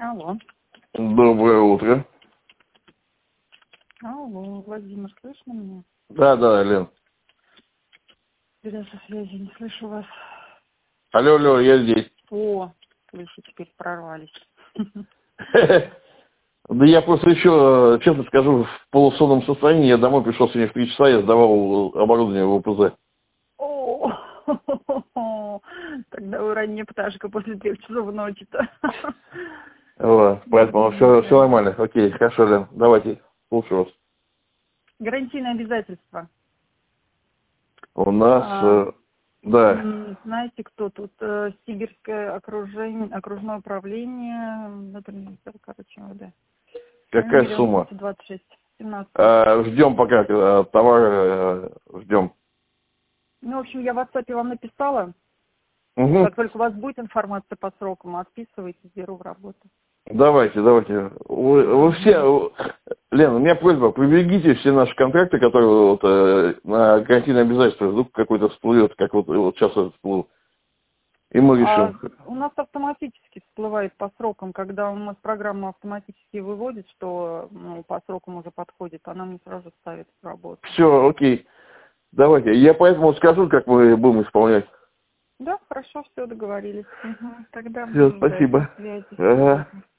Алло. Доброе утро. Алло, Владимир, слышно меня? Да, Лен. Беда со связи, не слышу вас. Алло, я здесь. О, слышу, теперь прорвались. Да я просто еще, честно скажу, в полусонном состоянии. Я домой пришел сегодня в 3 часа, я сдавал оборудование в ОПЗ. О, тогда вы ранняя пташка после 3 часов ночи-то. Вот, поэтому все нормально. Окей, хорошо, Лен, давайте, слушаю вас. Гарантийные обязательства. У нас, да. Знаете, кто тут? Сибирское окружное управление, короче, МВД. Какая сумма? 26, 17. Ждем пока товар, ждем. Ну, в общем, я в WhatsApp вам написала. Угу. Как только у вас будет информация по срокам, отписывайтесь, беру в работу. Давайте. Вы все, Лена, у меня просьба, поберегите все наши контракты, которые вот, на гарантийные обязательства, вдруг какой-то всплывет, как вот сейчас этот всплыл. И мы решим. У нас автоматически всплывает по срокам, когда у нас программа автоматически выводит, что по срокам уже подходит, она мне сразу ставит в работу. Все, окей. Давайте. Я поэтому скажу, как мы будем исполнять. Да, хорошо, все, договорились. Угу. Тогда Все, буду ждать спасибо. связи. Ага.